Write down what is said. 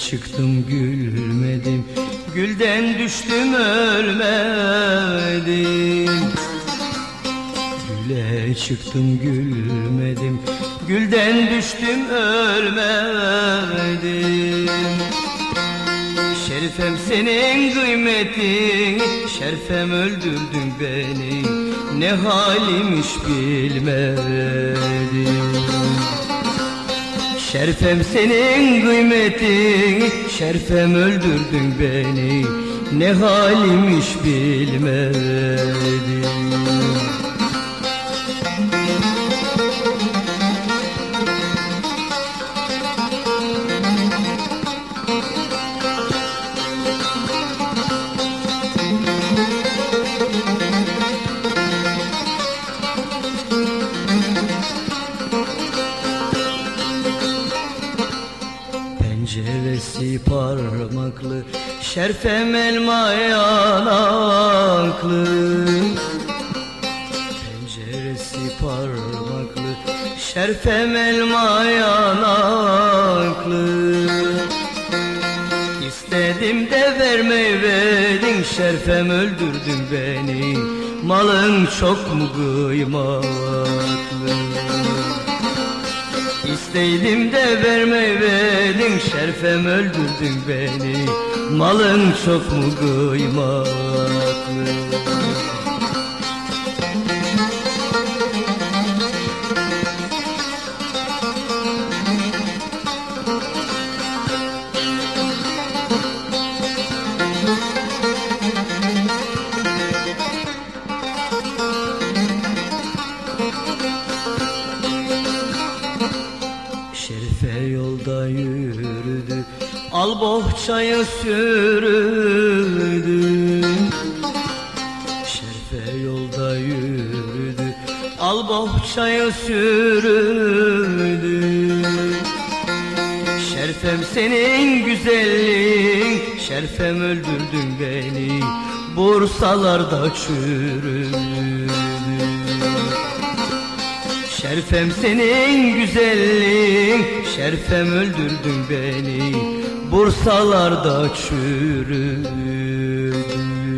çıktım gülmedim, gülden düştüm ölmedim. Güle çıktım gülmedim, gülden düştüm ölmedim. Şerifem senin kıymetin, şerifem öldürdün beni, ne halimmiş bilmedim. Şerifem senin kıymetin, şerifem öldürdün beni, ne halimmiş bilmedim. Penceresi parmaklı, şerfem elma yanaklı. Penceresi parmaklı, şerfem elma yanaklı. İstedim de vermeyedin, şerfem öldürdün beni, malın çok mu kıymetli? İsteydim de vermeyedin, şerfem öldürdün beni, malın çok mu kıymetli? Şerife yolda yürüdü, al bohçayı sürdü. Şerife yolda yürüdü, al bohçayı sürdü. Şerifem senin güzelliğin, şerifem öldürdün beni, Bursalarda çürüdü. Şerifem senin güzelliğin, şerifem öldürdün beni, Bursalarda çürüdü.